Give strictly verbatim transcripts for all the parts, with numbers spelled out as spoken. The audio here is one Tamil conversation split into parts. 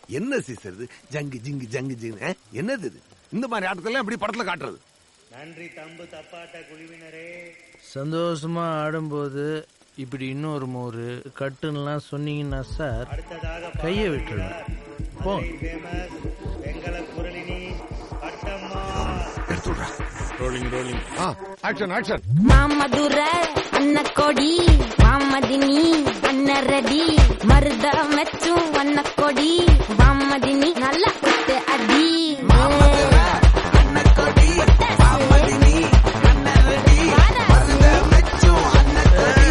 என்ன சீசர் ஜங்கு ஜிங்கு ஜங்கு ஜிங்கு என்னது இது? இந்த மாதிரி ஆட்டத்தெல்லாம் எப்படி படத்துல காட்டுறது? நன்றி தம்பு தப்பாட்ட குழுவினரே. சந்தோஷமா ஆடும்போது இப்படி இன்னொரு மோரு கட்டுன்னெல்லாம் சொன்னீங்கன்னா சார் கையை விட்டுருவேன். போ. வெங்கல குரலினி பட்டம்மா எடுத்துடுறா. Rolling rolling. ஆ ஆக்ஷன் ஆக்ஷன். மாமதுர அன்ன கொடி மாமதினி அன்ன ரெடி மருத மெச்சும் அன்ன கொடி மாமதினி நல்ல குத்து அடி. மாமதுர அன்ன கொடி மாமதினி அன்ன ரெடி மருத மெச்சும் அன்ன கொடி.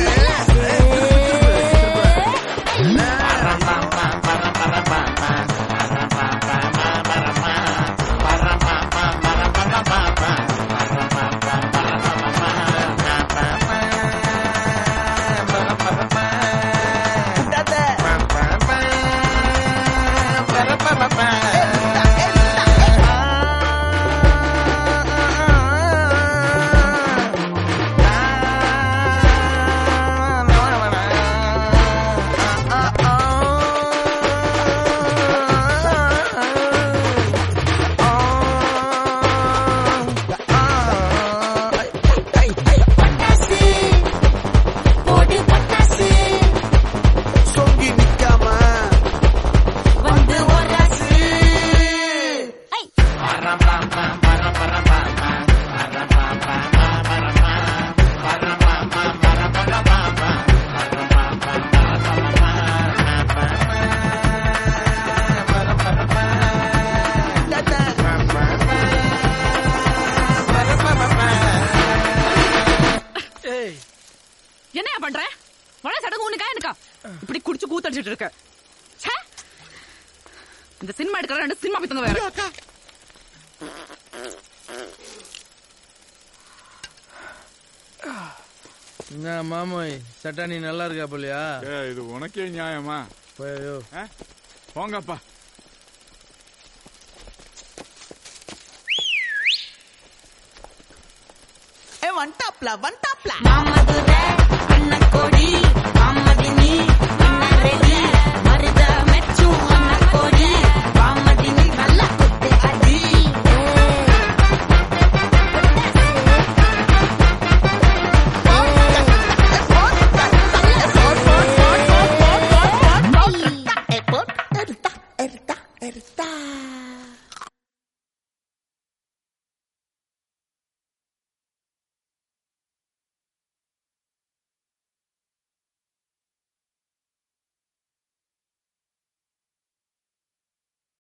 என்ன பண்ற? வள சடங்கு உனக்கா எனக்கா இப்படி குடிச்சு கூத்தடிச்சிட்டு இருக்க? இந்த சினிமா எடுக்கிற ரெண்டு சினிமா பித்தங்க வேற. மாமோய் சட்டானி நல்லா இருக்கா போலியா? இது உனக்கே நியாயமா? போயோ போங்கப்பா. ஒன் டாப்ல ஒன் டாப்ல மாமதுர